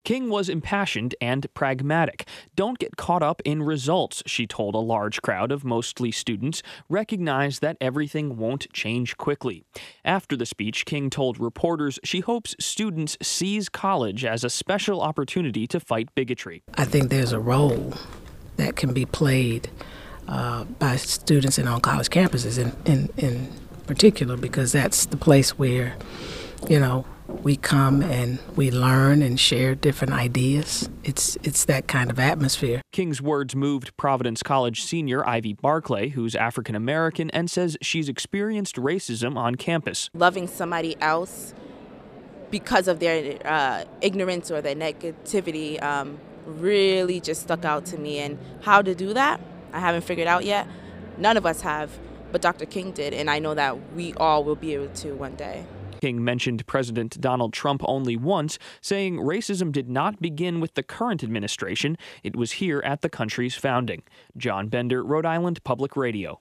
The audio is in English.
King was impassioned and pragmatic. Don't get caught up in results, she told a large crowd of mostly students. Recognize that everything won't change quickly. After the speech, King told reporters she hopes students seize college as a special opportunity to fight bigotry. I think there's a role that can be played by students and on college campuses in particular, because that's the place where, we come and we learn and share different ideas. It's that kind of atmosphere. King's words moved Providence College senior Ivy Barclay, who's African American, and says she's experienced racism on campus. Loving somebody else because of their ignorance or their negativity really just stuck out to me. And how to do that, I haven't figured out yet. None of us have, but Dr. King did, and I know that we all will be able to one day. King mentioned President Donald Trump only once, saying racism did not begin with the current administration. It was here at the country's founding. John Bender, Rhode Island Public Radio.